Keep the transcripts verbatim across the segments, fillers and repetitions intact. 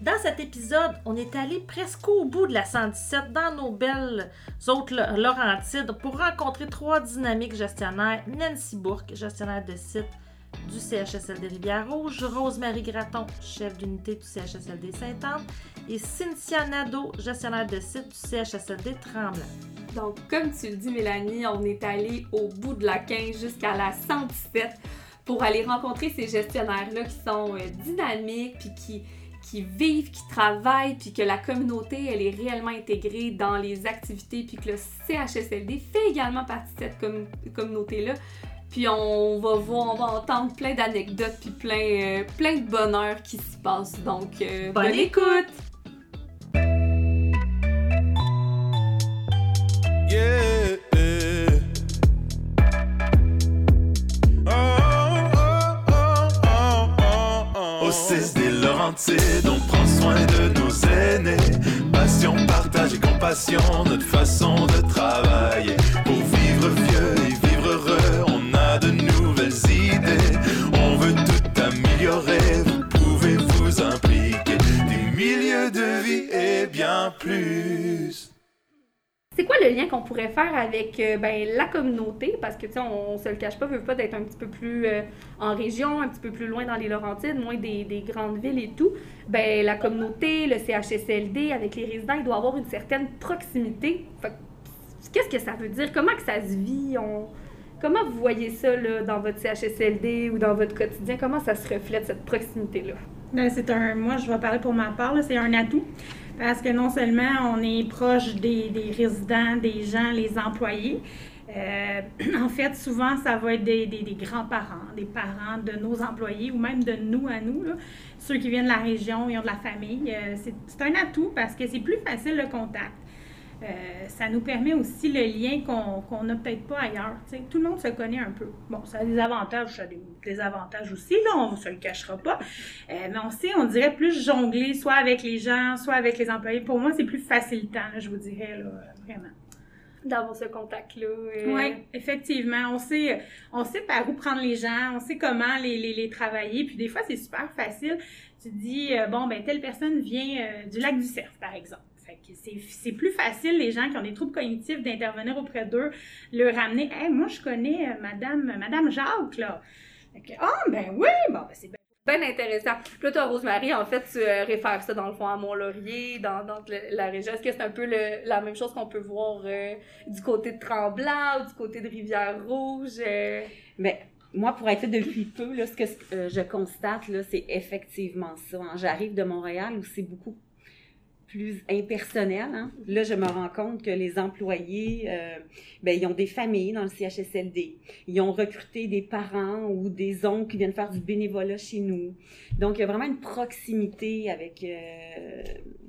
Dans cet épisode, on est allé presque au bout de la cent dix-sept dans nos belles autres Laurentides pour rencontrer trois dynamiques gestionnaires. Nancy Bourque, gestionnaire de site du C H S L D Rivière-Rouge, Rose-Marie Gratton, chef d'unité du C H S L D Sainte-Anne et Cynthia Nadeau, gestionnaire de site du C H S L D Tremblant. Donc, comme tu le dis, Mélanie, on est allé au bout de la quinze jusqu'à la cent dix-sept pour aller rencontrer ces gestionnaires-là qui sont euh, dynamiques puis qui qui vivent, qui travaillent, puis que la communauté, elle est réellement intégrée dans les activités, puis que le C H S L D fait également partie de cette com- communauté-là. Puis on va voir, on va entendre plein d'anecdotes, puis plein, euh, plein de bonheur qui se passe. Donc, euh, bonne, bonne écoute! Yeah, yeah. Oh, oh, oh, oh, oh, oh. Au C S D Laurentides, on prend soin de nos aînés. Passion, partage et compassion, notre façon de travailler. Pour vivre vieux et vivre heureux, on a de nouvelles idées. On veut tout améliorer, vous pouvez vous impliquer. Des milieux de vie et bien plus. C'est quoi le lien qu'on pourrait faire avec euh, ben, la communauté? Parce que, tu sais, on, on se le cache pas, veut pas d'être un petit peu plus euh, en région, un petit peu plus loin dans les Laurentides, loin des, des grandes villes et tout. Ben, la communauté, le C H S L D, avec les résidents, il doit avoir une certaine proximité. Fait, qu'est-ce que ça veut dire? Comment que ça se vit? On... Comment vous voyez ça là, dans votre C H S L D ou dans votre quotidien? Comment ça se reflète, cette proximité-là? Bien, c'est un, moi, je vais parler pour ma part, là, c'est un atout. Parce que non seulement on est proche des, des résidents, des gens, les employés, euh, en fait, souvent, ça va être des, des, des grands-parents, des parents de nos employés ou même de nous à nous, là, ceux qui viennent de la région, ils ont de la famille. Euh, c'est, c'est un atout parce que c'est plus facile le contact. Euh, ça nous permet aussi le lien qu'on qu'on n'a peut-être pas ailleurs. T'sais, tout le monde se connaît un peu. Bon, ça a des avantages, ça a des désavantages aussi, là, on ne se le cachera pas. Euh, mais on sait, on dirait plus jongler, soit avec les gens, soit avec les employés. Pour moi, c'est plus facilitant, là, je vous dirais, là, vraiment. D'avoir ce contact-là. Euh... Oui, effectivement. On sait, on sait par où prendre les gens, on sait comment les, les, les travailler. Puis des fois, c'est super facile. Tu te dis, euh, bon, ben telle personne vient euh, du lac du Cerf, par exemple. C'est, c'est plus facile, les gens qui ont des troubles cognitifs, d'intervenir auprès d'eux, leur ramener « Hey, moi, je connais euh, Madame, Madame Jacques, là. » Ah, oh, ben oui, bon, ben c'est bien. Ben intéressant. Puis là, toi, Rose-Marie, en fait, tu euh, réfères ça, dans le fond, à Mont-Laurier, dans, dans le, la région. Est-ce que c'est un peu le, la même chose qu'on peut voir euh, du côté de Tremblant ou du côté de Rivière-Rouge? Euh... Ben, moi, pour être là depuis peu, là, ce que euh, je constate, là, c'est effectivement ça. Hein. J'arrive de Montréal où c'est beaucoup plus impersonnel. Hein? Là, je me rends compte que les employés, euh, ben, ils ont des familles dans le C H S L D. Ils ont recruté des parents ou des oncles qui viennent faire du bénévolat chez nous. Donc, il y a vraiment une proximité avec, euh,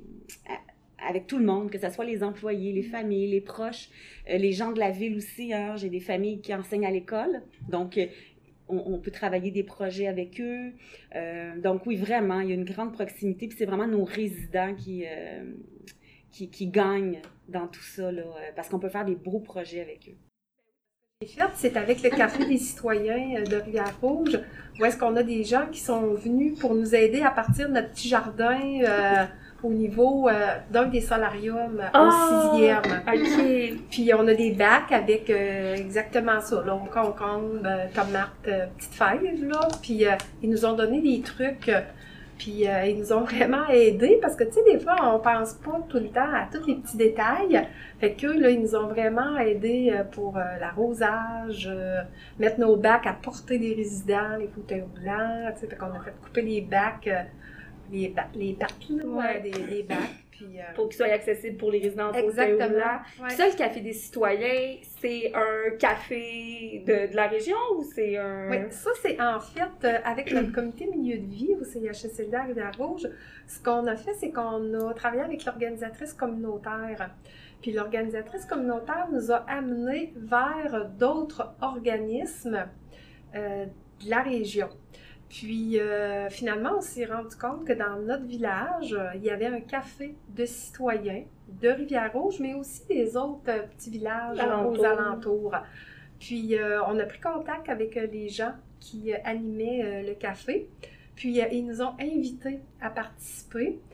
avec tout le monde, que ce soit les employés, les familles, les proches, euh, les gens de la ville aussi. Hein? J'ai des familles qui enseignent à l'école. Donc, on peut travailler des projets avec eux. Euh, donc oui, vraiment, il y a une grande proximité. Puis c'est vraiment nos résidents qui, euh, qui, qui gagnent dans tout ça, là, parce qu'on peut faire des beaux projets avec eux. C'est avec le Café des citoyens de Rivière-Rouge, où est-ce qu'on a des gens qui sont venus pour nous aider à partir de notre petit jardin euh, au niveau euh, d'un des solariums oh, au sixième. OK. Puis on a des bacs avec euh, exactement ça, là, concombre, euh, tomates, euh, petites fèves, là. Puis euh, ils nous ont donné des trucs, euh, puis euh, ils nous ont vraiment aidés, parce que, tu sais, des fois, on pense pas tout le temps à tous les petits détails. Fait qu'eux, là, ils nous ont vraiment aidés pour euh, l'arrosage, euh, mettre nos bacs à portée des résidents, les fauteuils roulants, tu sais. Fait qu'on a fait couper les bacs, euh, les, ba- les bacs, là, ouais. des, des bacs. Puis, euh... pour qu'ils soient accessibles pour les résidents en fauteuil roulant. Ouais. Puis ça, le Café des citoyens, c'est un café de, de la région ou c'est un... Oui, ça, c'est en fait, euh, avec notre comité milieu de vie au C H S L D à Rivière-Rouge, ce qu'on a fait, c'est qu'on a travaillé avec l'organisatrice communautaire. Puis l'organisatrice communautaire nous a amenés vers d'autres organismes euh, de la région. Puis, euh, finalement, on s'est rendu compte que dans notre village, euh, il y avait un café de citoyens de Rivière-Rouge, mais aussi des autres euh, petits villages Alentour. aux alentours. Puis, euh, on a pris contact avec euh, les gens qui euh, animaient euh, le café. Puis, euh, ils nous ont invités à participer.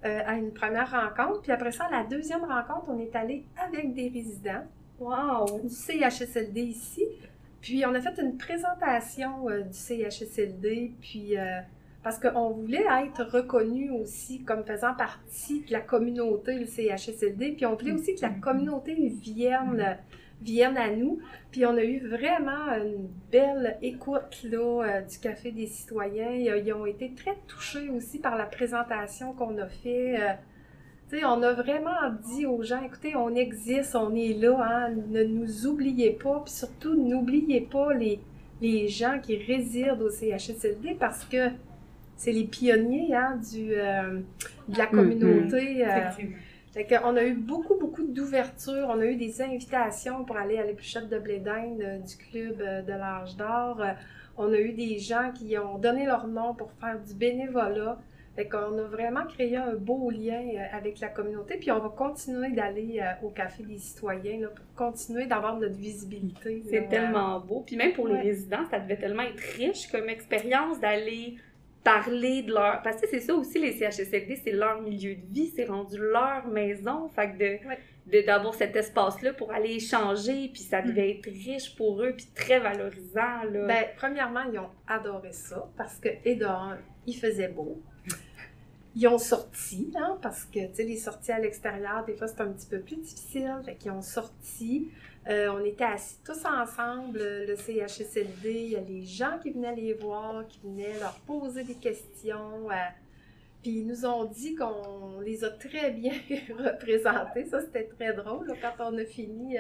euh, à une première rencontre. Puis après ça, à la deuxième rencontre, on est allé avec des résidents Wow! du C H S L D ici. Puis on a fait une présentation euh, du C H S L D, puis euh, parce qu'on voulait être reconnu aussi comme faisant partie de la communauté, le C H S L D, puis on voulait aussi que la communauté vienne, euh, vienne à nous. Puis on a eu vraiment une belle écoute là, euh, du Café des citoyens. Ils ont été très touchés aussi par la présentation qu'on a fait. Euh, Tu sais, on a vraiment dit aux gens, écoutez, on existe, on est là, hein, ne nous oubliez pas, puis surtout, n'oubliez pas les, les gens qui résident au C H S L D parce que c'est les pionniers hein, du, euh, de la communauté. Mm-hmm. Euh, Effectivement. Fait qu'on a eu beaucoup, beaucoup d'ouvertures. On a eu des invitations pour aller à l'épluchette de blé d'Inde euh, du club euh, de l'Âge d'Or. Euh, on a eu des gens qui ont donné leur nom pour faire du bénévolat. Fait qu'on a vraiment créé un beau lien euh, avec la communauté. Puis on va continuer d'aller euh, au Café des citoyens là, pour continuer d'avoir notre visibilité. C'est là, tellement beau. Puis même pour les Ouais. résidents, ça devait tellement être riche comme expérience d'aller parler de leur... Parce que c'est ça aussi, les C H S L D, c'est leur milieu de vie, c'est rendu leur maison. Fait que de, Ouais. de, d'avoir cet espace-là pour aller échanger, puis ça devait être riche pour eux, puis très valorisant, là. Ben, premièrement, ils ont adoré ça parce que, et d'un, il faisait beau. Ils ont sorti, hein, parce que, tu sais, les sorties à l'extérieur, des fois, c'est un petit peu plus difficile. Fait qu'ils ont sorti. Euh, on était assis tous ensemble, le C H S L D. Il y a les gens qui venaient les voir, qui venaient leur poser des questions. Euh, puis ils nous ont dit qu'on les a très bien représentés. Ça, c'était très drôle, là, quand on a fini euh,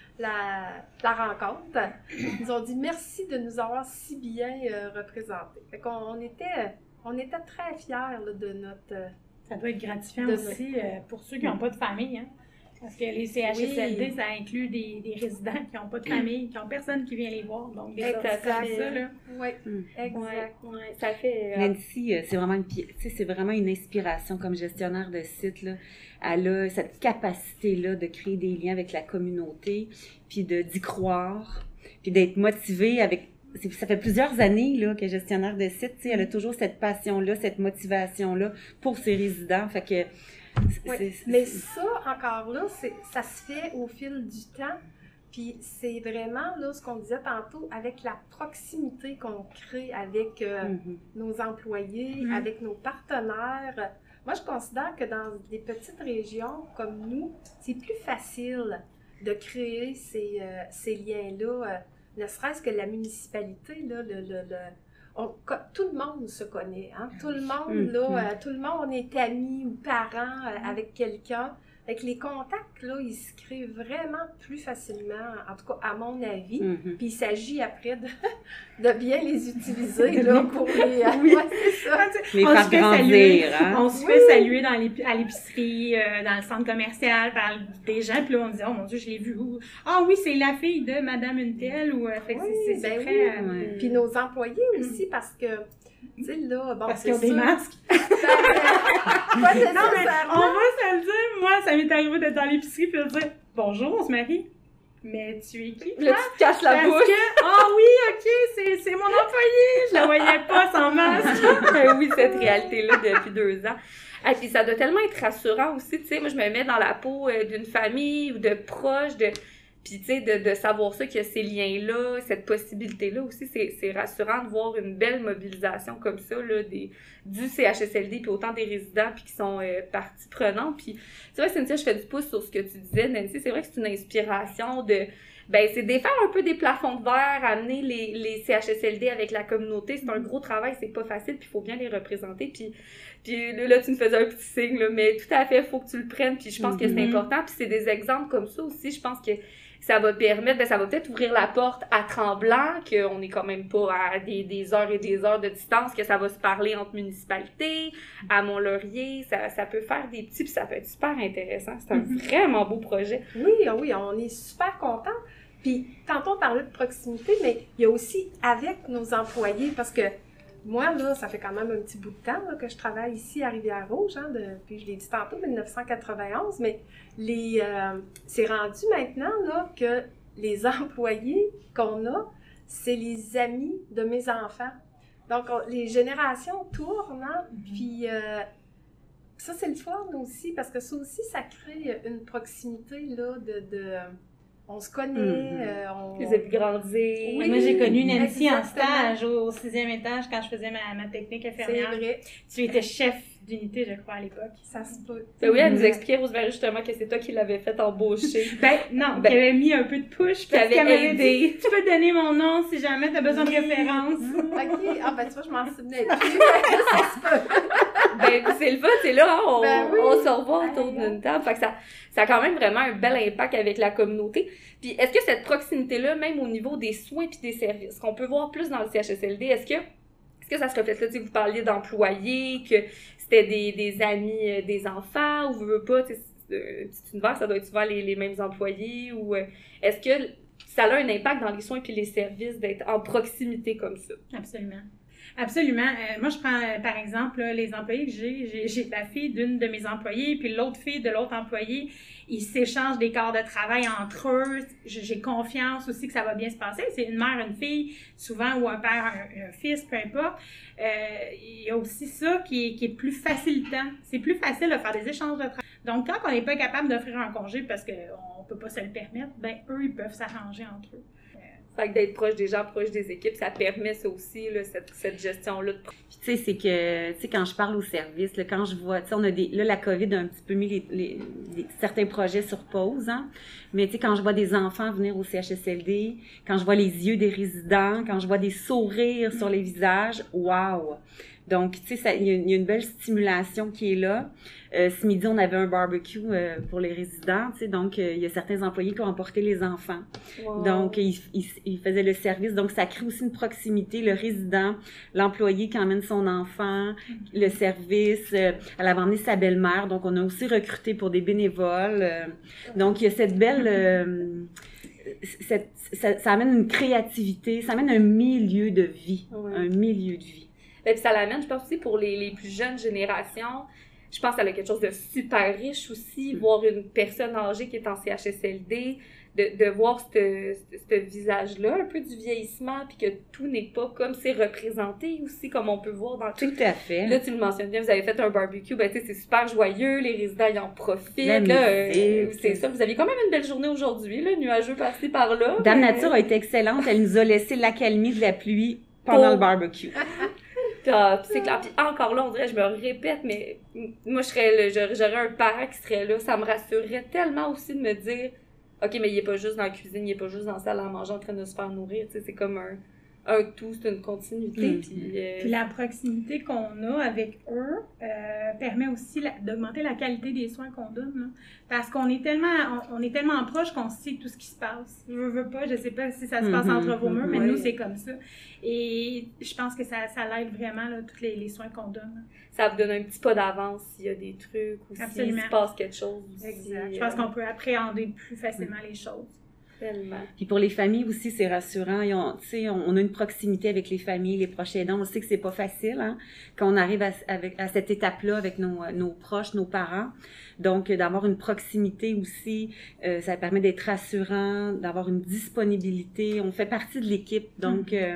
la, la rencontre. Ils nous ont dit merci de nous avoir si bien euh, représentés. Fait qu'on on était... On était très fiers là, de notre... euh, Ça doit être gratifiant De- aussi euh, pour ceux qui n'ont pas de famille. Hein? Parce que les C H S L D, Oui. ça inclut des, des résidents qui n'ont pas de famille, qui n'ont personne qui vient les voir. Donc, des Exact. sorties comme ça, là. Oui, Mm. exact. Ouais, ouais, ça fait... euh, Nancy, euh, c'est vraiment une, pi- tu sais, c'est vraiment une inspiration comme gestionnaire de site, là. Elle a cette capacité-là de créer des liens avec la communauté, puis de, d'y croire, puis d'être motivée avec... c'est- Ça fait plusieurs années là, qu'elle est gestionnaire de site, tu sais, elle a toujours cette passion-là, cette motivation-là pour ses résidents. Fait que... c'est- Oui. c'est- Mais c'est- ça, encore là, c'est, ça se fait au fil du temps. Puis c'est vraiment, là, ce qu'on disait tantôt, avec la proximité qu'on crée avec euh, Mhm. nos employés, Mhm. avec nos partenaires. Moi, je considère que dans des petites régions comme nous, c'est plus facile de créer ces, euh, ces liens-là, euh, ne serait-ce que la municipalité, là, le, le, le- on- co- tout le monde se connaît, hein? Tout le monde, Mhm. là, euh, tout le monde, on est amis ou parents euh, avec quelqu'un. Avec les contacts, là, ils se créent vraiment plus facilement, en tout cas, à mon avis. Mhm. Puis il s'agit après de, de bien les utiliser, là, pour les... Oui. Ouais, c'est ça. Les On faire se fait saluer, grandir, hein? on se fait saluer dans l'épi- à l'épicerie, euh, dans le centre commercial, par des gens, puis là, on dit « Oh mon Dieu, je l'ai vu où? Ah oui, c'est la fille de Madame une telle. » ou euh, fait que Oui, c'est- c'est ben très... oui. euh, Ouais. Puis nos employés aussi, parce que, tu sais, là, bon, parce c'est qu'ils ont des sûr- masques. Ben, pas Non, mais on nécessairement. va se le dire. Moi, ça m'est arrivé d'être dans l'épicerie puis de dire « Bonjour, on se marie. » Mais tu es qui? Là, tu te caches la Parce bouche. que, ah oui, ok, c'est, c'est mon employé, je la voyais pas sans masque. Ben oui, cette réalité-là depuis deux ans. Et puis ça doit tellement être rassurant aussi, tu sais, moi je me mets dans la peau euh, d'une famille ou de proches, de puis tu sais, de, de savoir ça, qu'il y a ces liens-là, cette possibilité-là aussi, c'est, c'est rassurant de voir une belle mobilisation comme ça, là, des, du C H S L D, puis autant des résidents, puis qui sont euh, partie prenante. Puis c'est vrai, Cynthia, je fais du pouce sur ce que tu disais, Nancy, c'est vrai que c'est une inspiration de... Ben, c'est défaire un peu des plafonds de verre, amener les, les C H S L D avec la communauté. C'est un gros travail, c'est pas facile, puis il faut bien les représenter. Puis, puis là, tu me faisais un petit signe, là, mais tout à fait, il faut que tu le prennes. Puis je pense que c'est Mhm. important. Puis c'est des exemples comme ça aussi. Je pense que ça va permettre, ben, ça va peut-être ouvrir la porte à Tremblant, qu'on n'est quand même pas à des, des heures et des heures de distance, que ça va se parler entre municipalités, à Mont-Laurier. Ça, ça peut faire des petits, puis ça peut être super intéressant. C'est un vraiment beau projet. Oui, ah oui, on est super contents. Puis, tantôt, on parlait de proximité, mais il y a aussi avec nos employés, parce que moi, là, ça fait quand même un petit bout de temps là, que je travaille ici à Rivière-Rouge, hein, depuis, je l'ai dit tantôt, dix-neuf cent quatre-vingt-onze, mais les, euh, c'est rendu maintenant là, que les employés qu'on a, c'est les amis de mes enfants. Donc, on- les générations tournent, hein, puis... euh, Ça, c'est le fun aussi, parce que ça aussi, ça crée une proximité, là, de... de on se connaît, Mm-hmm. euh, on... Vous avez grandi. Oui, Moi, j'ai connu Nancy en exactement. stage au, au sixième étage quand je faisais ma, ma technique C'est infirmière. vrai, Tu étais chef d'unité, je crois, à l'époque. ça se peut. Ben oui, elle nous expliquait, Rosemary, justement, que c'est toi qui l'avais fait embaucher. Ben, non, Ben, qui avait mis un peu de push, qui parce avait qu'elle m'avait aidé. dit, tu peux donner mon nom si jamais tu as besoin de référence. OK, ah ben tu vois, je m'en souvenais plus. Ça se peut. Ben, c'est le fun, c'est là, hein, on, Ben oui. on se revoit autour d'une table. Fait que ça, ça a quand même vraiment un bel impact avec la communauté. Puis, est-ce que cette proximité-là, même au niveau des soins puis des services, qu'on peut voir plus dans le C H S L D, est-ce que, est-ce que ça se reflète là? Tu sais, vous parliez d'employés, que c'était des, des amis euh, des enfants, ou vous veux pas, tu sais, c'est un petit univers, ça doit être souvent les, les mêmes employés, ou euh, est-ce que ça a un impact dans les soins puis les services d'être en proximité comme ça? Absolument. Absolument. Euh, moi, je prends, euh, par exemple, là, les employés que j'ai. J'ai, j'ai la fille d'une de mes employées, puis l'autre fille de l'autre employé. Ils s'échangent des corps de travail entre eux. J'ai, j'ai confiance aussi que ça va bien se passer. C'est une mère, une fille, souvent, ou un père, un, un fils, peu importe. Euh, il y a aussi ça qui est, qui est plus facilitant. C'est plus facile de faire des échanges de travail. Donc, quand on n'est pas capable d'offrir un congé parce qu'on ne peut pas se le permettre, ben eux, ils peuvent s'arranger entre eux. Fait que d'être proche des gens, proche des équipes, ça permet ça aussi, là, cette, cette gestion-là. Puis tu sais, c'est que, tu sais, quand je parle au service, là, quand je vois, tu sais, on a des, là, la COVID a un petit peu mis les, les, les- certains projets sur pause, hein, mais tu sais, quand je vois des enfants venir au C H S L D, quand je vois les yeux des résidents, quand je vois des sourires sur les visages, waouh! Donc, tu sais, ça- il y, a- il y a une belle stimulation qui est là. Euh, ce midi, on avait un barbecue euh, pour les résidents, tu sais, donc euh, il y a certains employés qui ont emporté les enfants. Wow. Donc, ils, ils, ils faisaient le service. Donc, ça crée aussi une proximité. Le résident, l'employé qui emmène son enfant, le service. Euh, elle avait emmené sa belle-mère. Donc, on a aussi recruté pour des bénévoles. Euh, donc, il y a cette belle... euh, cette, ça, ça amène une créativité, ça amène un milieu de vie. Ouais. Un milieu de vie. Et puis ça l'amène, je pense aussi pour les, les plus jeunes générations, je pense qu'elle a quelque chose de super riche aussi, Mm. voir une personne âgée qui est en C H S L D, de, de voir ce ce visage-là, un peu du vieillissement, puis que tout n'est pas comme c'est représenté aussi, comme on peut voir dans... Tout à fait. Là, tu le mentionnes bien, vous avez fait un barbecue, ben tu sais, c'est super joyeux, les résidents, ils en profitent, La là, euh, musique. c'est ça, vous aviez quand même une belle journée aujourd'hui, là, nuageux par-ci, par-là. Dame mais- Nature a été excellente. Elle nous a laissé l'accalmie de la pluie pendant Pour- le barbecue. Puis, ah, puis c'est clair. Puis encore là, on dirait, je me répète, mais m- moi, je serais, le- j'aurais j'aurais un parent qui serait là. Ça me rassurerait tellement aussi de me dire, OK, mais il est pas juste dans la cuisine, il est pas juste dans la salle à manger en train de se faire nourrir. Tu sais, c'est comme un, un tout, c'est une continuité. Mhm. Puis, euh, Puis la proximité qu'on a avec eux euh, permet aussi la- d'augmenter la qualité des soins qu'on donne. Là. Parce qu'on est tellement on, on est tellement proche qu'on sait tout ce qui se passe. Je veux, veux pas, je sais pas si ça se passe Mhm, entre vos murs, mais oui. nous, c'est comme ça. Et je pense que ça, ça l'aide vraiment, là, tous les, les soins qu'on donne. ça vous donne un petit pas d'avance s'il y a des trucs ou s'il Absolument. se passe quelque chose. Aussi, Exact. Je euh, pense qu'on peut appréhender plus facilement les choses. Tellement. Puis pour les familles aussi, c'est rassurant. Ils ont- tu sais, on, on a une proximité avec les familles, les proches aidants. On sait que c'est pas facile, hein, quand on arrive à, avec, à cette étape-là avec nos, nos proches, nos parents. Donc, euh, d'avoir une proximité aussi, euh, ça permet d'être rassurant, d'avoir une disponibilité. On fait partie de l'équipe, donc... euh,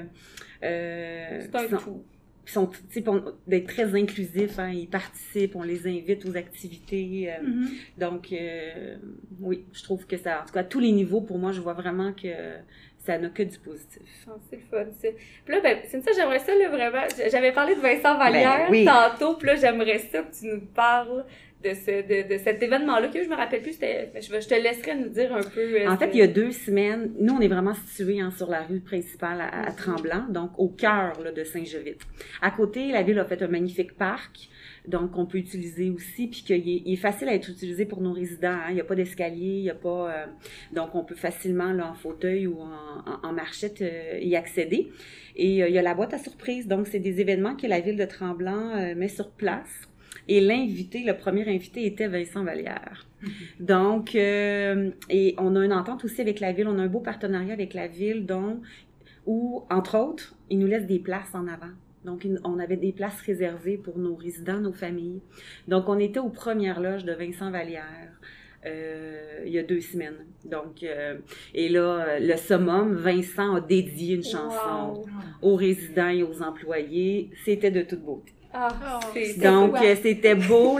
euh, C'est un ils sont- tout. ils sont, tu sais, pour- d'être très inclusifs, hein, ils participent, on les invite aux activités. euh, Mhm. donc, euh, oui, je trouve que ça, en tout cas, à tous les niveaux, pour moi, je vois vraiment que ça n'a que du positif. Ah, c'est le fun, c'est... Puis là, ben, c'est ça, j'aimerais ça, là, vraiment... J'avais parlé de Vincent Vallière Ben, oui. tantôt, puis là, j'aimerais ça que tu nous parles de, ce, de, de cet événement-là, que je me rappelle plus, c'était... Je, vais- je te laisserai nous dire un peu... euh, En fait, c'est- il y a deux semaines, nous, on est vraiment situés hein, sur la rue principale à, à Tremblant, donc au cœur là, de Saint-Jovite. À côté, la ville a fait un magnifique parc, donc on peut utiliser aussi, puis qu'il est, il est facile à être utilisé pour nos résidents. Hein. Il n'y a pas d'escalier, il n'y a pas... euh, donc, on peut facilement, là, en fauteuil ou en, en, en marchette, euh, y accéder. Et euh, il y a la boîte à surprise, donc c'est des événements que la ville de Tremblant euh, met sur place. Et l'invité, le premier invité était Vincent Vallière. Donc, euh, et on a une entente aussi avec la ville, on a un beau partenariat avec la ville, dont, où, entre autres, ils nous laissent des places en avant. Donc, il- on avait des places réservées pour nos résidents, nos familles. Donc, on était aux premières loges de Vincent Vallière. Euh, il y a deux semaines. Donc, euh, et là, le summum, Vincent a dédié une chanson Wow. aux résidents et aux employés. C'était de toute beauté. Ah, Oh, c'est... C'était Donc, quoi? euh, c'était beau, là. Quoi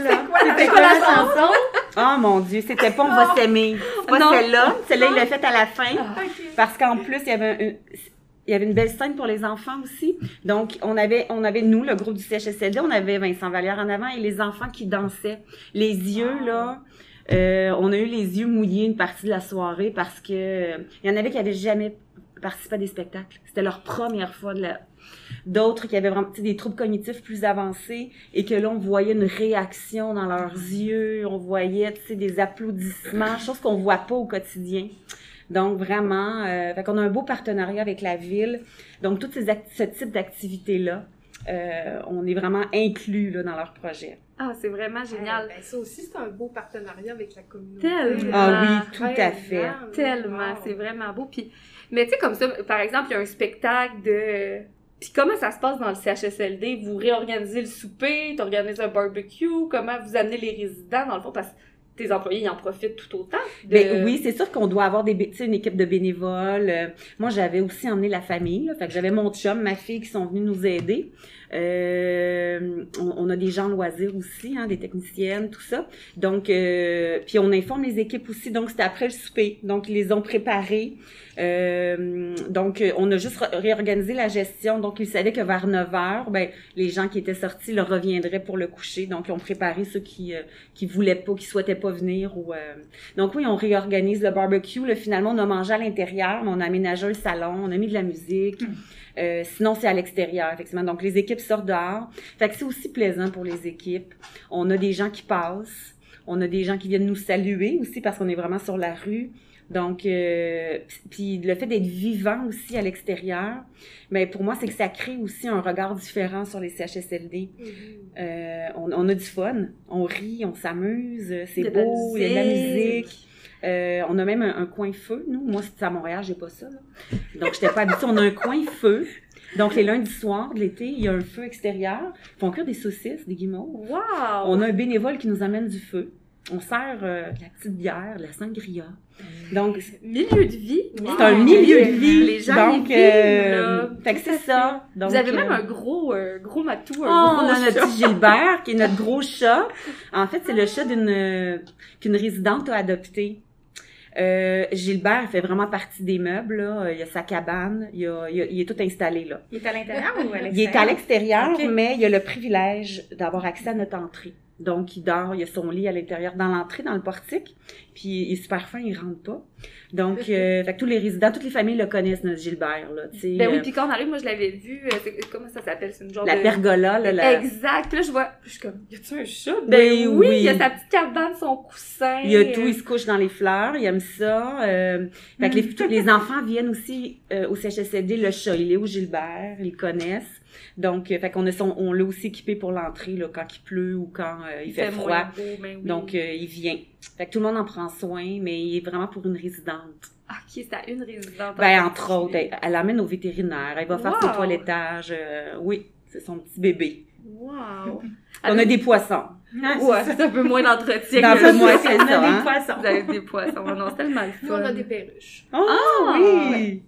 C'était quoi la chanson? Oh mon Dieu, c'était pas On va s'aimer. C'est pas Non. celle-là. Celle-là, il l'a faite à la fin. OK. Parce qu'en plus, il y avait un- un- il y avait une belle scène pour les enfants aussi. Donc, on avait, on avait nous, le groupe du C H S L D, on avait Vincent Vallière en avant et les enfants qui dansaient. Les yeux, là, euh, on a eu les yeux mouillés une partie de la soirée parce que euh, il y en avait qui n'avaient jamais participé à des spectacles. C'était leur première fois de la... D'autres qui avaient vraiment tu sais, des troubles cognitifs plus avancés et que là, on voyait une réaction dans leurs yeux, on voyait tu sais, des applaudissements, chose qu'on voit pas au quotidien. Donc, vraiment, euh, fait qu'on a un beau partenariat avec la ville. Donc, tous ces act- ce type d'activités-là, euh, on est vraiment inclus là, dans leur projet. Ah, c'est vraiment génial. Eh ben, ça aussi, c'est un beau partenariat avec la communauté. Tellement. Ah oui, tout Vraiment, à fait. Tellement, wow. c'est vraiment beau. Puis, mais tu sais, comme ça, par exemple, il y a un spectacle de... Puis comment ça se passe dans le C H S L D? Vous réorganisez le souper, tu organises un barbecue, comment vous amenez les résidents, dans le fond, parce que tes employés, ils en profitent tout autant. de- Ben oui, c'est sûr qu'on doit avoir des, bé- tu sais, une équipe de bénévoles. Euh, moi, j'avais aussi emmené la famille. Là, fait que j'avais mon chum, ma fille qui sont venus nous aider. Euh, on, on a des gens loisirs aussi, hein, des techniciennes, tout ça. Donc, euh, puis on informe les équipes aussi. Donc, c'était après le souper. Donc, ils les ont préparés. Euh, donc, euh, on a juste ré- réorganisé la gestion. Donc, ils savaient que vers neuf heures, ben, les gens qui étaient sortis leur reviendraient pour le coucher. Donc, ils ont préparé ceux qui euh, qui voulaient pas, qui souhaitaient pas venir. Ou, euh... Donc, oui, on réorganise le barbecue. Là, finalement, on a mangé à l'intérieur, mais on a aménagé le salon, on a mis de la musique. Euh, sinon, c'est à l'extérieur, effectivement. Donc, les équipes sortent dehors. Fait que c'est aussi plaisant pour les équipes. On a des gens qui passent. On a des gens qui viennent nous saluer aussi parce qu'on est vraiment sur la rue. Donc, euh, puis le fait d'être vivant aussi à l'extérieur, mais pour moi, c'est que ça crée aussi un regard différent sur les C H S L D. Mhm. Euh, on, on a du fun, on rit, on s'amuse, c'est Il y a de la beau, il y a de la musique. musique. Euh, on a même un, un coin feu, nous. Moi, c'est à Montréal, j'ai pas ça, là. Donc, j'étais pas habituée. On a un coin feu. Donc, les lundis soirs de l'été, il y a un feu extérieur. Ils font cuire des saucisses, des guimauves. Wow! On a un bénévole qui nous amène du feu. On sert euh, de la petite bière, de la sangria. Donc, c'est Milieu de vie. c'est un milieu de vie. Les gens Donc, y vivent, euh, là. fait que c'est ça. Donc, Vous avez euh, même un gros, euh, gros matou, un Oh, on gros a notre chat. petit Gilbert, qui est notre gros chat. En fait, c'est le chat d'une euh, qu'une résidente a adopté. Euh, Gilbert, il fait vraiment partie des meubles, là. Il y a sa cabane, il, y a, il, y a- il est tout installé, là. Il est à l'intérieur ou à l'extérieur? Il est à l'extérieur, Ok. mais il a le privilège d'avoir accès à notre entrée. Donc, il dort, il a son lit à l'intérieur, dans l'entrée, dans le portique. Puis, il est super fin, il rentre pas. Donc, euh, fait que tous les résidents, toutes les familles le connaissent, notre Gilbert, là, tu sais. Ben oui, euh, puis quand on arrive, moi je l'avais vu, euh, c'est- comment ça s'appelle? C'est une genre la de... pergola, là, la... Exact. Puis là, je vois, je suis comme, y a-tu un chat? Ben Ben oui, oui. il y a sa petite cabane, son coussin. Il y a tout, il se couche dans les fleurs, il aime ça. Euh, fait que les, tous les enfants viennent aussi euh, au C H S L D, le chat, il est où Gilbert, ils le connaissent. Donc, euh, fait qu'on a son, on l'a aussi équipé pour l'entrée, là, quand il pleut ou quand euh, il, fait, froid. moins beau, ben oui. Donc, euh, il vient. Fait que tout le monde en prend soin, mais il est vraiment pour une résidente. Ah, ok, c'est à une résidente. Ben, en entre autres, particulier. elle, elle l'amène au vétérinaire, elle va faire Wow. ses toilettage. euh, oui, c'est son petit bébé. Wow. On a des poissons. Ah, Ouais, c'est un peu moins d'entretien Dans que un peu le moins, chat. c'est On a ça, des hein? poissons. Vous avez des poissons. Non, c'est tellement le Nous, on fun. a des perruches. Oh, Ah, oui!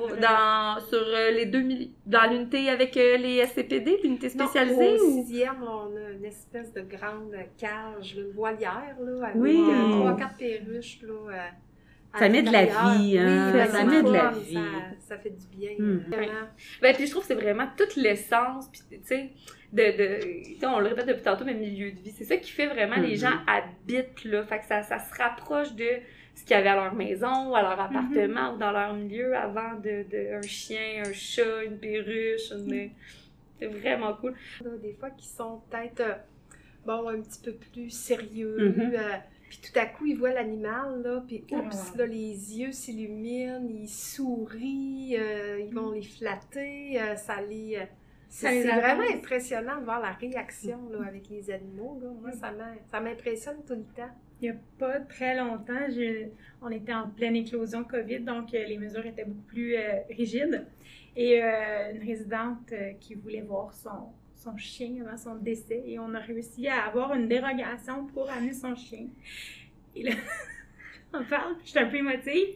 Dans, sur euh, les deux milli... dans l'unité avec euh, les S C P D, l'unité Non, spécialisée au ou... sixième, on a une espèce de grande cage, une voilière, là, avec Oui. euh, trois, quatre perruches, là. euh, à Ça met de la l'intérieur. vie, hein, Oui, ça c'est met de la fun, vie. Ça, ça fait du bien, Hmm. vraiment. Ben, puis je trouve que c'est vraiment toute l'essence, puis tu sais, de, de, tu sais, on le répète depuis tantôt, mais milieu de vie, c'est ça qui fait vraiment les Mhm. gens habitent là, fait que ça, ça se rapproche de ce qu'il y avait à leur maison, ou à leur appartement, ou dans leur milieu avant de, de un chien, un chat, une perruche, une... c'est vraiment cool. Là, des fois qui sont peut-être, euh, bon, un petit peu plus sérieux, Mhm. euh, puis tout à coup, ils voient l'animal, là, puis Ah, oups, là, les yeux s'illuminent, ils sourient, euh, ils vont les flatter, euh, ça les... euh, Ça c'est les c'est apaise. vraiment impressionnant de voir la réaction là, avec les animaux. Là. Moi, ça m'in- ça m'impressionne tout le temps. Il n'y a pas très longtemps, j'ai- on était en pleine éclosion COVID, donc euh, les mesures étaient beaucoup plus euh, rigides. Et euh, une résidente euh, qui voulait voir son, son chien avant son décès, et on a réussi à avoir une dérogation pour amener son chien. Et là, on parle, je suis un peu émotive.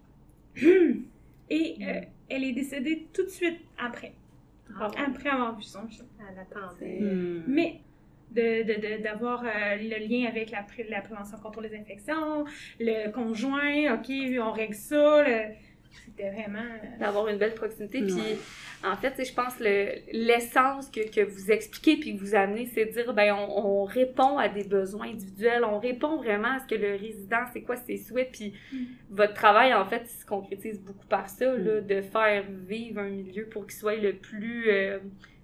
Et euh, elle est décédée tout de suite après, Ah, après avoir vu son chien. elle attendait. Hmm. Mais de, de, de, d'avoir euh, le lien avec la, pré- la prévention contre les infections, le conjoint, OK, on règle ça. Le... C'était vraiment... Euh... D'avoir une belle proximité. Ouais. Puis, en fait, je pense le l'essence que, que vous expliquez puis que vous amenez, c'est de dire, ben on, on répond à des besoins individuels, on répond vraiment à ce que le résident, c'est quoi ses souhaits. Puis, mm. votre travail, en fait, il se concrétise beaucoup par ça, mm. là, de faire vivre un milieu pour qu'il soit le plus euh,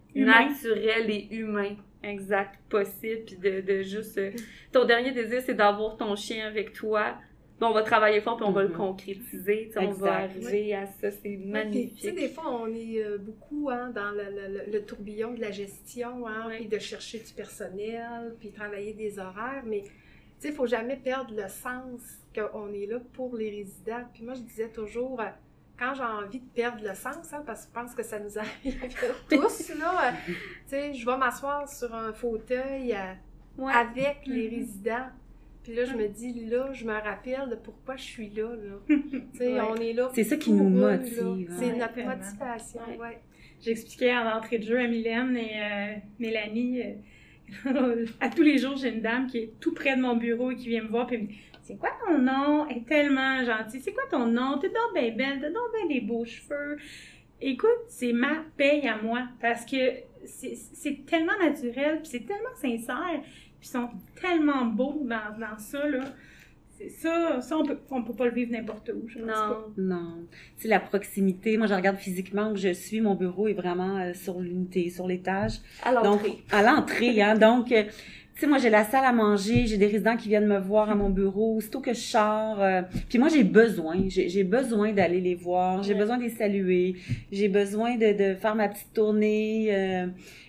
naturel et humain. Exact, possible, puis de, de juste... Euh, ton dernier désir, c'est d'avoir ton chien avec toi. Bon, on va travailler fort, puis on mm-hmm. va le concrétiser, on va arriver oui. à ça, c'est magnifique. Tu sais, des fois, on est euh, beaucoup hein, dans le, le, le tourbillon de la gestion, hein, oui. puis de chercher du personnel, puis travailler des horaires, mais tu sais, il ne faut jamais perdre le sens qu'on est là pour les résidents. Puis moi, je disais toujours... Euh, quand j'ai envie de perdre le sens, hein, parce que je pense que ça nous arrive tous, là, euh, tu sais, je vais m'asseoir sur un fauteuil euh, ouais. avec les mm-hmm. résidents. Puis là, je me dis, là, je me rappelle de pourquoi je suis là, là. Tu sais, ouais. on est là c'est ça qui nous eux, motive. Hein. C'est ouais, notre vraiment. motivation, ouais. ouais. J'expliquais en entrée de jeu à Mylène et euh, Mélanie, euh, à tous les jours, j'ai une dame qui est tout près de mon bureau et qui vient me voir, puis elle me dit, c'est quoi ton nom? Elle est tellement gentille. C'est quoi ton nom? T'es donc bien belle, t'as donc bien des beaux cheveux. Écoute, c'est ma paye à moi parce que c'est, c'est tellement naturel, puis c'est tellement sincère, puis ils sont tellement beaux dans, dans ça, là. C'est ça, ça on peut, on peut pas le vivre n'importe où, je pense non. pas. Non. Tu sais, la proximité, moi je regarde physiquement où je suis, mon bureau est vraiment euh, sur l'unité, sur l'étage. À l'entrée. Donc, à l'entrée, hein, donc... Euh, tu sais, moi, j'ai la salle à manger, j'ai des résidents qui viennent me voir à mon bureau, aussitôt que je sors. Euh, puis moi, j'ai besoin, j'ai, j'ai besoin d'aller les voir, j'ai ouais. besoin de les saluer, j'ai besoin de, de faire ma petite tournée. Euh,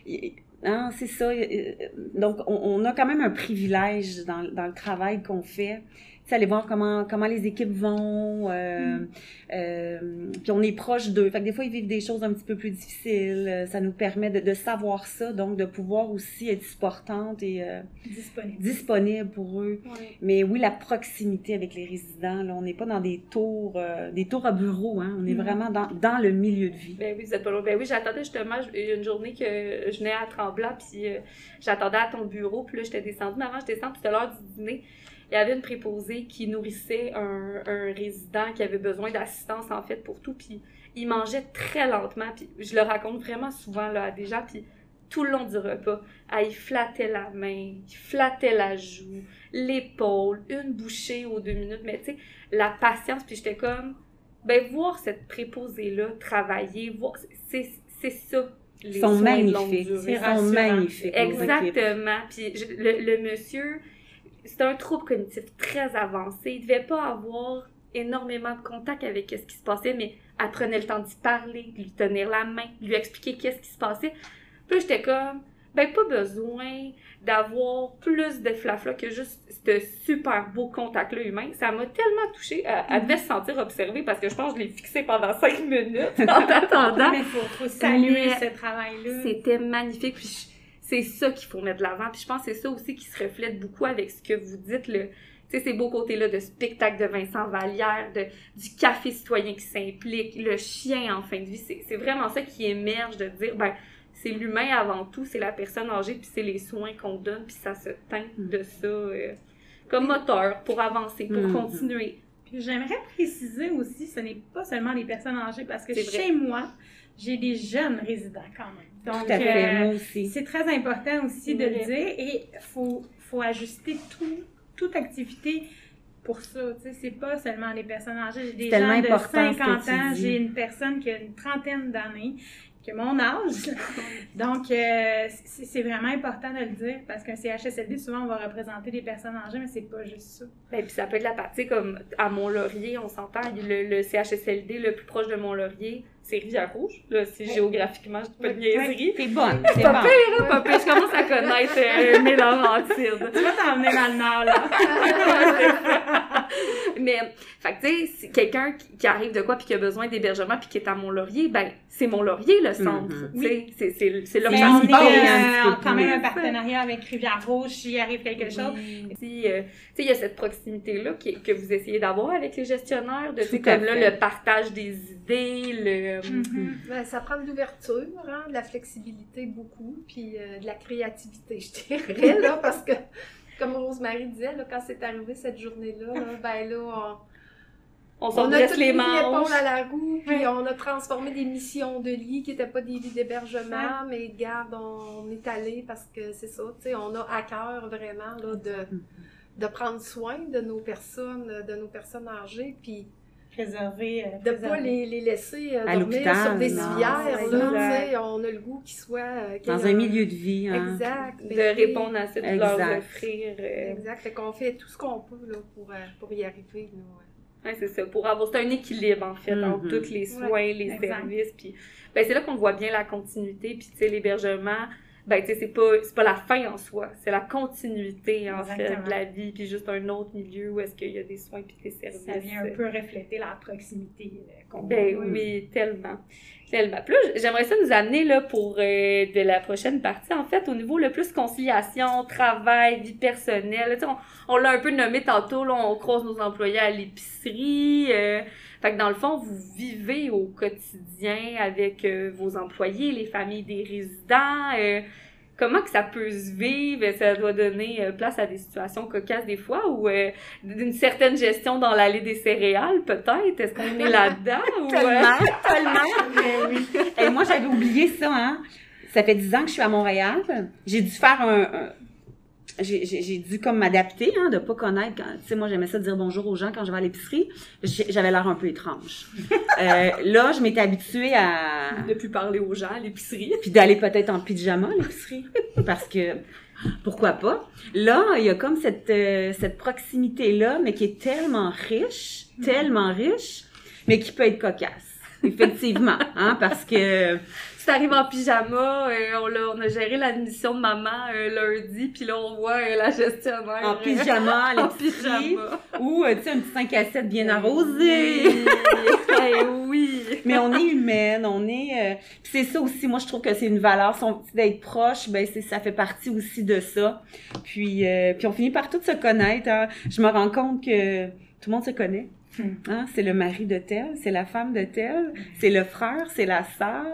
hein, c'est ça. Donc, on, on a quand même un privilège dans, dans le travail qu'on fait. Tu sais, aller voir comment, comment les équipes vont. Euh, mm. euh, puis on est proche d'eux. Fait que des fois, ils vivent des choses un petit peu plus difficiles. Ça nous permet de, de savoir ça, donc de pouvoir aussi être supportante et euh, disponible. disponible pour eux. Ouais. Mais oui, la proximité avec les résidents, là, on n'est pas dans des tours, euh, des tours à bureau. Hein, on est mm. vraiment dans, dans le milieu de vie. Ben oui, vous êtes pas loin. Ben oui, j'attendais justement une journée que je venais à Tremblant, puis euh, j'attendais à ton bureau, puis là, j'étais descendue. Mais avant, je descends, puis c'était l'heure du dîner. Il y avait une préposée qui nourrissait un, un résident qui avait besoin d'assistance, en fait, pour tout. Puis il mangeait très lentement. Puis je le raconte vraiment souvent là, à des gens. Puis tout le long du repas, ah, il flattait la main, il flattait la joue, l'épaule, une bouchée aux deux minutes. Mais tu sais, la patience. Puis j'étais comme, ben voir cette préposée-là travailler, voir, c'est, c'est ça. Ils sont magnifiques. Ils sont magnifiques. Exactement. Puis je, le, le monsieur... C'était un trouble cognitif très avancé. Il ne devait pas avoir énormément de contact avec ce qui se passait, mais elle prenait le temps d'y parler, de lui tenir la main, de lui expliquer qu'est-ce qui se passait. Puis j'étais comme, ben pas besoin d'avoir plus de flafla que juste ce super beau contact-là humain. Ça m'a tellement touchée. Elle, elle devait se sentir observée parce que je pense que je l'ai fixée pendant cinq minutes en attendant. Mais il faut, faut saluer mais ce travail-là. C'était magnifique. Puis je, c'est ça qu'il faut mettre de l'avant. Puis je pense que c'est ça aussi qui se reflète beaucoup avec ce que vous dites, le, tu sais, ces beaux côtés-là de spectacle de Vincent Vallière, de, du café citoyen qui s'implique, le chien en fin de vie. C'est, c'est vraiment ça qui émerge de dire, ben, c'est l'humain avant tout, c'est la personne âgée, puis c'est les soins qu'on donne, puis ça se teinte de ça euh, comme moteur pour avancer, pour mm-hmm. continuer. Puis j'aimerais préciser aussi, ce n'est pas seulement les personnes âgées, parce que chez moi, j'ai des jeunes résidents quand même. Donc, tout à fait, euh, moi aussi. C'est très important aussi de le dire et il faut, faut ajuster tout, toute activité pour ça. Tu sais, c'est pas seulement les personnes âgées. J'ai des c'est gens de important, cinquante ans, j'ai une personne qui a une trentaine d'années, qui a mon âge. Donc, euh, c'est, c'est vraiment important de le dire parce qu'un C H S L D, souvent, on va représenter des personnes âgées, mais c'est pas juste ça. Et puis ça peut être la partie comme à Mont-Laurier, on s'entend, le, le C H S L D le plus proche de Mont-Laurier, c'est Rivière-Rouge. Là, si géographiquement, je dis pas de niaiserie. T'es bonne, c'est pas bon. Pire, hein, pas pire. Je commence à connaître euh, mes Laurentides. Tu vas t'emmener dans le Nord, là. Mais, fait que, tu sais, si quelqu'un qui, qui arrive de quoi puis qui a besoin d'hébergement puis qui est à Mont-Laurier, ben, c'est Mont-Laurier, le centre. Mm-hmm. Tu sais, c'est, c'est, c'est là que Mais ça on se est passe. euh, un petit peu quand même plus. un partenariat avec Rivière-Rouge s'il arrive quelque chose. Si, euh, tu sais, il y a cette proximité-là qui, que vous essayez d'avoir avec les gestionnaires, de, tu sais, Tout à comme là, fait. le partage des idées, le... Mhm. Ben, ça prend de l'ouverture, hein, de la flexibilité beaucoup, puis euh, de la créativité, je dirais, là, parce que, comme Rosemary disait, là, quand c'est arrivé cette journée-là, là, ben là, on... On On s'en a dresse toutes les mis manches. l'épaule à la roue, puis on a transformé des missions de lit qui n'étaient pas des lits d'hébergement, mais garde, on est allé parce que c'est ça, tu sais, on a à cœur vraiment là, de, de prendre soin de nos personnes, de nos personnes âgées, puis Préserver. euh, de ne pas préserver. les, les laisser euh, À dormir l'hôpital, sur des non, civières, c'est là, exact. tu sais, on a le goût qu'ils soient... euh, qu'il y Dans ait un milieu de vie, hein. Exact. De Fait que- répondre à ça, de leur Exact. offrir... euh, Exact, fait qu'on fait tout ce qu'on peut là, pour, euh, pour y arriver, là, ouais. Ouais, c'est ça, pour avoir... C'est un équilibre, en fait, entre Mhm. tous les soins, Ouais, les exact. services, puis... Ben, c'est là qu'on voit bien la continuité, puis, tu sais, l'hébergement... Ben, tu sais, c'est pas, c'est pas la fin en soi, c'est la continuité, en fait, Exactement. de la vie, puis juste un autre milieu où est-ce qu'il y a des soins puis des services. Ça vient un peu refléter la proximité euh, qu'on Ben a. oui, tellement. Tellement. Puis là, j'aimerais ça nous amener là, pour euh, de la prochaine partie, en fait, au niveau le plus conciliation, travail, vie personnelle. Tu sais, on, on l'a un peu nommé tantôt, là, on croise nos employés à l'épicerie. Euh, fait que dans le fond, vous vivez au quotidien avec euh, vos employés, les familles des résidents. Euh, comment que ça peut se vivre? Ça doit donner euh, place à des situations cocasses des fois ou euh, d'une certaine gestion dans l'allée des céréales, peut-être? Est-ce qu'on est là-dedans? ou, euh, Tellement, tellement. oui. Et moi, j'avais oublié ça, hein. Ça fait dix ans que je suis à Montréal. J'ai dû faire un... un- j'ai, j'ai, j'ai dû comme m'adapter, hein, de pas connaître. quand- Tu sais, moi, j'aimais ça dire bonjour aux gens quand je vais à l'épicerie. J'ai- J'avais l'air un peu étrange. euh, là, je m'étais habituée à... de plus parler aux gens à l'épicerie. Puis d'aller peut-être en pyjama à l'épicerie. Parce que, pourquoi pas? Là, il y a comme cette, euh, cette proximité-là, mais qui est tellement riche, tellement riche, mais qui peut être cocasse. Effectivement, hein, parce que... Tu arrives en pyjama, euh, on, a, on a géré l'admission de maman euh, lundi, puis là, on voit euh, la gestionnaire. En euh, pyjama à en l'épicerie. pyjama. Ou, euh, tu sais, un petit cinq à sept bien arrosé. Oui, eh oui. Mais on est humaine, on est... euh, Puis c'est ça aussi, moi, je trouve que c'est une valeur. Son, d'être proche, ben c'est ça fait partie aussi de ça. Puis, euh, puis on finit par tous se connaître. Hein. Je me rends compte que tout le monde se connaît. Hein? C'est le mari de tel, c'est la femme de tel, c'est le frère, c'est la sœur.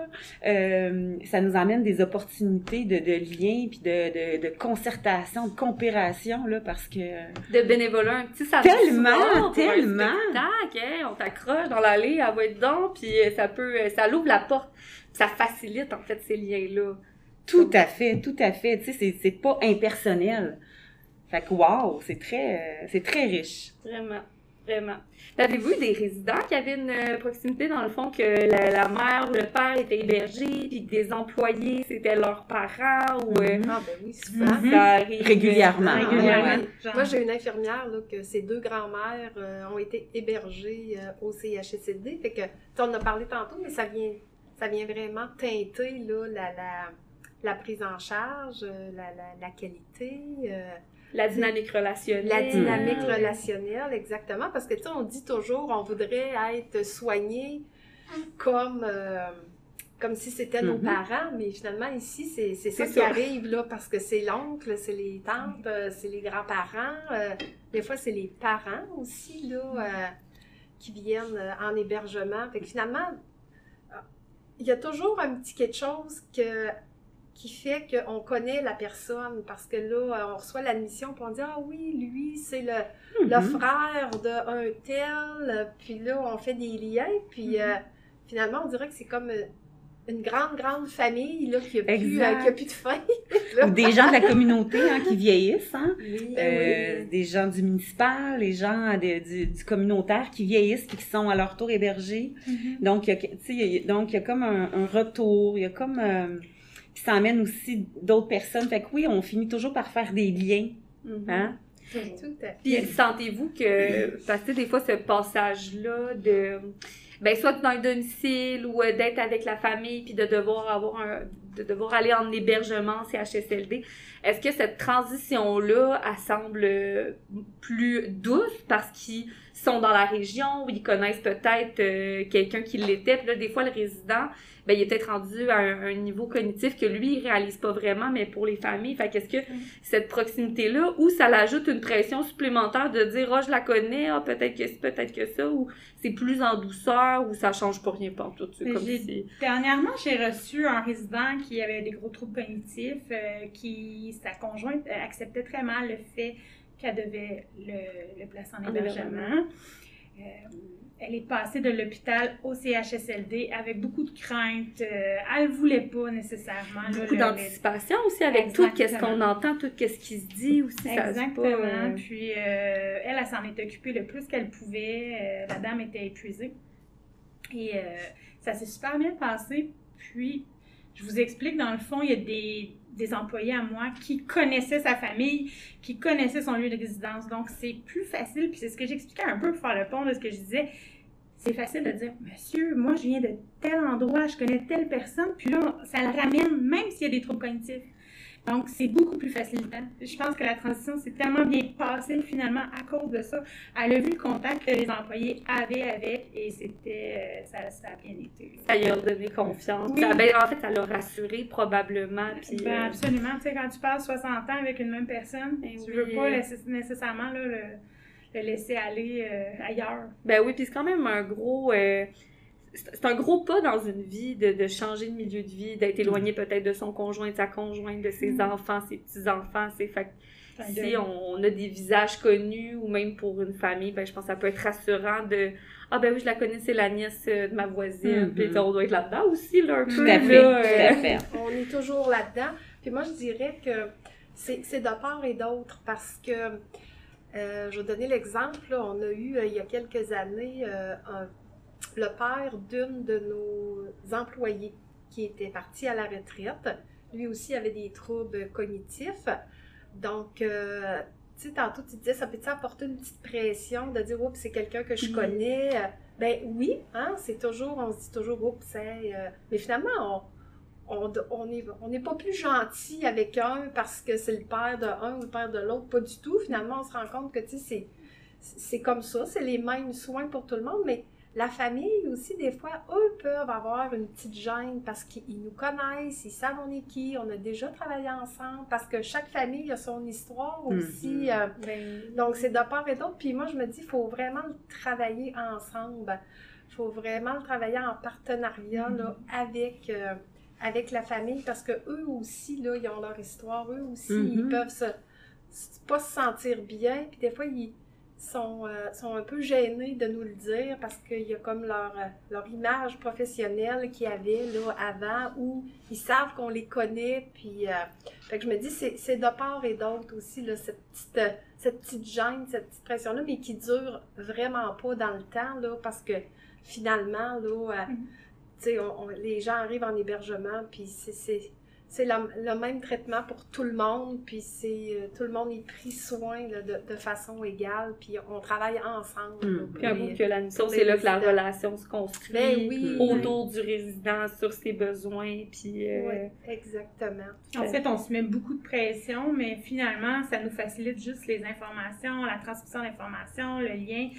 Euh, ça nous amène des opportunités de, de liens, puis de, de, de concertation, de coopération, là, parce que... De bénévolat, un petit samedi Tellement, soir pour tellement. un spectacle, hein, on t'accroche dans l'allée, elle va être dedans, puis euh, ça peut, euh, ça l'ouvre la porte, ça facilite en fait ces liens-là. Tout à fait, tout à fait. Tu sais, c'est, c'est pas impersonnel. Fait que wow, c'est très, euh, c'est très riche. Vraiment, vraiment. Avez-vous eu des résidents qui avaient une euh, proximité dans le fond que la, la mère ou le père était hébergé, puis que des employés c'était leurs parents ou euh, Ah ben oui, souvent. Mhm. ça arrive Régulièrement. Ah, Régulièrement. ouais. Genre- Moi, j'ai une infirmière, là, que ses deux grands-mères euh, ont été hébergées euh, au C H S L D. Fait que, tu sais, on en a parlé tantôt, mais ça vient, ça vient vraiment teinter, là, la, la, la prise en charge, euh, la, la, la qualité, euh, la dynamique relationnelle. la dynamique relationnelle, exactement. Parce que, tu sais, on dit toujours, on voudrait être soigné comme... euh, comme si c'était nos Mhm. parents, mais finalement, ici, c'est, c'est ça C'est qui ça. arrive, là, parce que c'est l'oncle, c'est les tantes, euh, c'est les grands-parents, euh, des fois, c'est les parents aussi, là, euh, qui viennent euh, en hébergement. Fait que finalement, euh, il y a toujours un petit quelque chose que, qui fait qu'on connaît la personne, parce que là, euh, on reçoit l'admission, puis on dit « Ah oui, lui, c'est le, le Mhm. frère d'un tel », puis là, on fait des liens, puis euh, finalement, on dirait que c'est comme euh, une grande, grande famille, là, qui a plus, Exact. euh, qui a plus de fin. Ou des gens de la communauté, hein, qui vieillissent, hein. Oui, Euh, des gens du municipal, les gens de- du, du communautaire qui vieillissent et qui sont à leur tour hébergés. Donc, il y a, tu sais, il y a- donc, il y a comme un, un retour, il y a comme... euh, puis ça amène aussi d'autres personnes. Fait que oui, on finit toujours par faire des liens. Mhm. Hein? Tout à fait. Puis sentez-vous que, parce que des fois, ce passage-là de, ben soit dans un domicile ou euh, d'être avec la famille, puis de devoir avoir un, de devoir aller en hébergement C H S L D. Est-ce que cette transition-là, elle semble plus douce parce qu'ils sont dans la région où ils connaissent peut-être euh, quelqu'un qui l'était, puis là, des fois, le résident, ben, il est peut-être rendu à un, un niveau cognitif que lui, il réalise pas vraiment, mais pour les familles, fait qu'est-ce que mm. cette proximité-là, ou ça l'ajoute une pression supplémentaire de dire « Ah, oh, je la connais, ah, peut-être que c'est, peut-être que ça », ou c'est plus en douceur, ou ça change pas rien pour tout. Comme si... Dernièrement, j'ai reçu un résident qui avait des gros troubles cognitifs, euh, qui, sa conjointe, euh, acceptait très mal le fait qu'elle devait le, le placer en hébergement. Euh, elle est passée de l'hôpital au C H S L D avec beaucoup de craintes. Euh, elle ne voulait pas nécessairement. Beaucoup là, d'anticipation le... aussi avec Exactement. Tout ce qu'on entend, tout ce qui se dit aussi. Exactement. Ça se pas, euh... Puis euh, elle, elle s'en est occupée le plus qu'elle pouvait. Euh, la dame était épuisée. Et euh, ça s'est super bien passé. Puis, je vous explique, dans le fond, il y a des... des employés à moi qui connaissaient sa famille, qui connaissaient son lieu de résidence. Donc, c'est plus facile, puis c'est ce que j'expliquais un peu pour faire le pont de ce que je disais. C'est facile de dire, monsieur, moi, je viens de tel endroit, je connais telle personne, puis là, ça le ramène, même s'il y a des troubles cognitifs. Donc, c'est beaucoup plus facilitant. Je pense que la transition s'est tellement bien passée, finalement, à cause de ça. Elle a vu le contact que les employés avaient avec, et c'était, ça, ça a bien été. Ça lui a donné confiance. Oui. Ça, ben, en fait, ça l'a rassuré, probablement. Puis, ben, euh... absolument. Tu sais, quand tu passes soixante ans avec une même personne, ben, tu oui. veux pas laisser, nécessairement là, le, le laisser aller euh, ailleurs. Ben oui, puis c'est quand même un gros... Euh... C'est un gros pas dans une vie de, de changer de milieu de vie, d'être éloigné peut-être de son conjoint, de sa conjointe, de ses mmh. enfants, ses petits-enfants. C'est fait que si on, on a des visages connus ou même pour une famille, ben je pense que ça peut être rassurant de « Ah ben oui, je la connais, c'est la nièce de ma voisine. Mmh. » Puis on doit être là-dedans aussi, là, un tout peu. À fait, là, tout à fait. On est toujours là-dedans. Puis moi, je dirais que c'est, c'est de part et d'autre parce que, euh, je vais donner l'exemple, là, on a eu, euh, il y a quelques années, euh, un le père d'une de nos employés qui était parti à la retraite. Lui aussi avait des troubles cognitifs. Donc, euh, tu sais, tantôt, tu disais, ça peut-tu apporter une petite pression de dire, oups, c'est quelqu'un que je mmh. connais. Ben oui, hein, c'est toujours, on se dit toujours, oups, c'est. Euh... Mais finalement, on on on n'est on est pas plus gentil avec un parce que c'est le père de un ou le père de l'autre. Pas du tout. Finalement, on se rend compte que, tu sais, c'est, c'est comme ça. C'est les mêmes soins pour tout le monde, mais la famille aussi, des fois, eux peuvent avoir une petite gêne parce qu'ils nous connaissent, ils savent on est qui, on a déjà travaillé ensemble, parce que chaque famille a son histoire aussi. Mm-hmm. Euh, ben, donc, c'est de part et d'autre. Puis moi, je me dis, il faut vraiment travailler ensemble. Il faut vraiment travailler en partenariat mm-hmm. là, avec, euh, avec la famille, parce qu'eux aussi, là, ils ont leur histoire. Eux aussi, mm-hmm. ils peuvent se, pas se sentir bien. Puis des fois, ils sont, euh, sont un peu gênés de nous le dire parce qu'il y a comme leur, euh, leur image professionnelle qu'ils avaient là, avant, où ils savent qu'on les connaît. Puis, euh, fait que je me dis, c'est, c'est de part et d'autre aussi, là, cette, petite, euh, cette petite gêne, cette petite pression-là, mais qui dure vraiment pas dans le temps, là, parce que finalement, là, euh, mm-hmm. tu sais, on, on, les gens arrivent en hébergement, puis c'est... c'est C'est la, le même traitement pour tout le monde, puis c'est, euh, tout le monde est pris soin là, de, de façon égale, puis on travaille ensemble. Mmh. Là, puis un coup que la mission, c'est là que la relation se construit ben oui, autour oui. du résident, sur ses besoins, puis... Euh... Oui, exactement. En fait, on se met beaucoup de pression, mais finalement, ça nous facilite juste les informations, la transmission d'informations, le lien.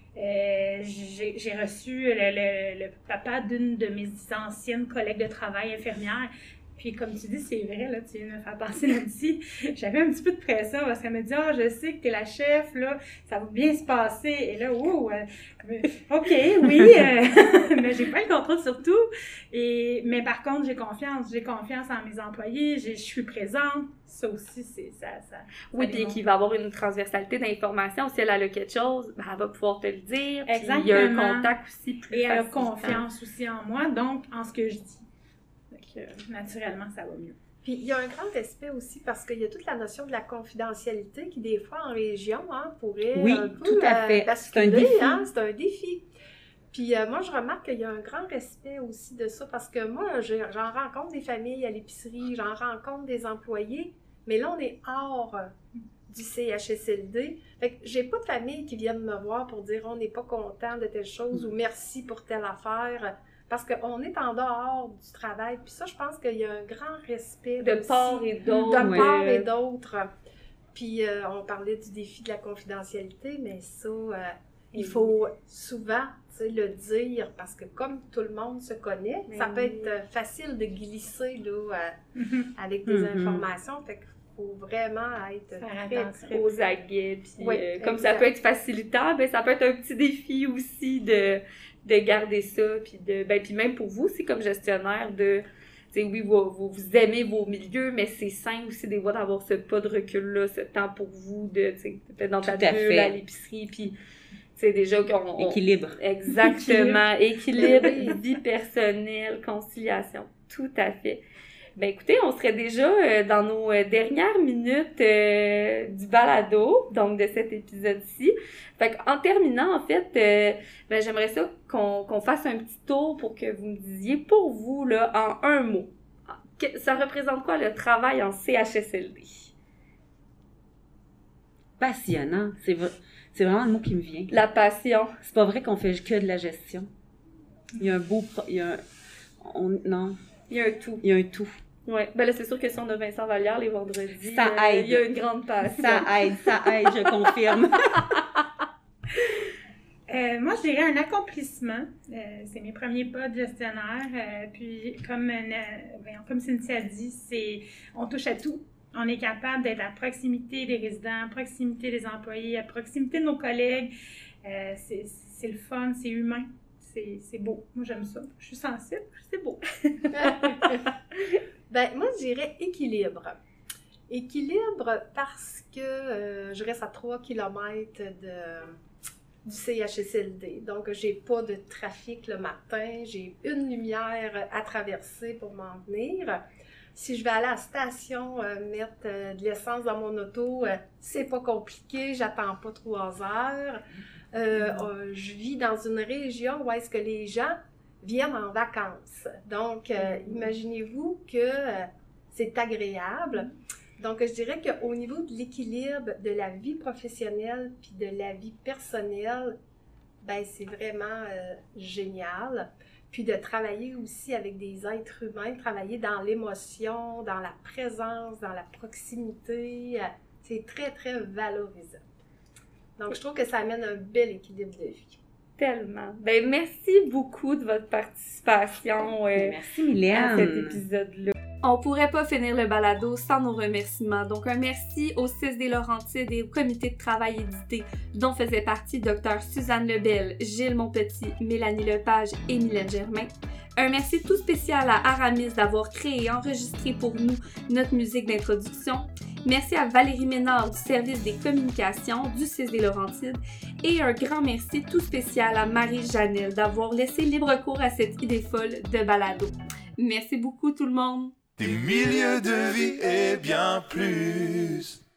Euh, j'ai, j'ai reçu le, le, le papa d'une de mes anciennes collègues de travail infirmières. Puis comme tu dis, c'est vrai, là, tu viens de me faire penser là-dessus. J'avais un petit peu de pression parce qu'elle me dit « Ah, oh, je sais que t'es la chef, là, ça va bien se passer. » Et là, wow, euh, OK, oui, euh, mais j'ai pas le contrôle sur tout. Et, mais par contre, j'ai confiance. J'ai confiance en mes employés, je suis présente. Ça aussi, c'est ça. ça oui, puis qu'il va avoir une transversalité d'information. Si elle a quelque chose, ben, elle va pouvoir te le dire. Exactement. Puis il y a un contact aussi plus Et elle a confiance aussi en moi, donc en ce que je dis. Euh, naturellement, ça va mieux. Puis, il y a un grand respect aussi parce qu'il y a toute la notion de la confidentialité qui, des fois, en région, hein, pourrait oui, un peu tout à fait. Euh, c'est un défi. Hein, c'est un défi. Puis, euh, moi, je remarque qu'il y a un grand respect aussi de ça parce que moi, je, j'en rencontre des familles à l'épicerie, j'en rencontre des employés, mais là, on est hors euh, du C H S L D. Fait que j'ai pas de famille qui viennent me voir pour dire on n'est pas content de telle chose mm. ou merci pour telle affaire. Parce qu'on est en dehors du travail. Puis ça, je pense qu'il y a un grand respect De aussi, part et d'autre. de part ouais. et d'autre. Puis euh, on parlait du défi de la confidentialité, mais ça, euh, il faut souvent tu sais, le dire parce que comme tout le monde se connaît, Mais ça peut oui. être facile de glisser là, euh, Mhm. avec des Mhm. informations. Fait qu'il faut vraiment être Faire très, attention. très... Aux aguets. Puis, Oui, euh, comme exact. ça peut être facilitant, ben, ça peut être un petit défi aussi de, de garder ça. Puis, de, ben, puis même pour vous, c'est comme gestionnaire de... Tu sais, oui, vous, vous, vous aimez vos milieux, mais c'est sain aussi des fois d'avoir ce pas de recul-là, ce temps pour vous, de, tu sais, peut-être dans ta Tout à bulle, fait. à l'épicerie, puis, tu sais, déjà qu'on... on- Équilibre. Exactement. Équilibre, vie personnelle, conciliation. Tout à fait. Ben écoutez, on serait déjà euh, dans nos euh, dernières minutes euh, du balado, donc de cet épisode-ci. Fait qu'en terminant, en fait, euh, ben j'aimerais ça qu'on qu'on fasse un petit tour pour que vous me disiez, pour vous, là, en un mot, que- ça représente quoi le travail en C H S L D? Passionnant. C'est vrai- c'est vraiment le mot qui me vient. La passion. C'est pas vrai qu'on fait que de la gestion. Il y a un beau... pro- Il y a un... on- non, Il y a un tout. il y a un tout. Ouais. Ben là, c'est sûr que si on a Vincent Vallière les vendredis, Ça euh, aide. il y a une grande passion. Ça aide, ça aide, je confirme. Euh, moi, je dirais un accomplissement. Euh, c'est mes premiers pas de gestionnaire. Euh, puis, comme, euh, voyons, comme Cynthia a dit, c'est, on touche à tout. On est capable d'être à proximité des résidents, à proximité des employés, à proximité de nos collègues. Euh, c'est, c'est le fun, c'est humain, c'est, c'est beau. Moi, j'aime ça. Je suis sensible, c'est beau. Ben, moi, je dirais équilibre. Équilibre parce que euh, je reste à trois kilomètres de, du C H S L D. Donc, j'ai pas de trafic le matin. J'ai une lumière à traverser pour m'en venir. Si je vais aller à la station euh, mettre euh, de l'essence dans mon auto, euh, c'est pas compliqué. J'attends pas trois heures. Euh, euh, je vis dans une région où est-ce que les gens viennent en vacances. Donc, euh, imaginez-vous que euh, c'est agréable. Donc, je dirais qu'au niveau de l'équilibre de la vie professionnelle puis de la vie personnelle, ben c'est vraiment euh, génial. Puis de travailler aussi avec des êtres humains, travailler dans l'émotion, dans la présence, dans la proximité, euh, c'est très, très valorisant. Donc, je trouve que ça amène un bel équilibre de vie. Tellement. Ben, merci beaucoup de votre participation euh, Merci, à Mylène. cet épisode-là. On pourrait pas finir le balado sans nos remerciements. Donc, un merci au C I S des Laurentides et au comité de travail édité, dont faisaient partie Dr Suzanne Lebel, Gilles Monpetit, Mélanie Lepage et Mylène Germain. Un merci tout spécial à Aramis d'avoir créé et enregistré pour nous notre musique d'introduction. Merci à Valérie Ménard du service des communications du C I S des Laurentides et un grand merci tout spécial à Marie Janel d'avoir laissé libre cours à cette idée folle de balado. Merci beaucoup tout le monde! Des milieux de vie et bien plus.